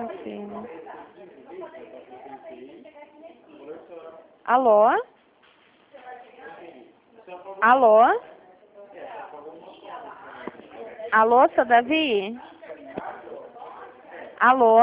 filho. Alô? Alô? Alô, seu Davi? Alô?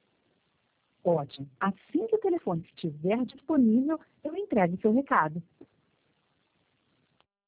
Ótimo. Assim que o telefone estiver disponível, eu entrego seu recado.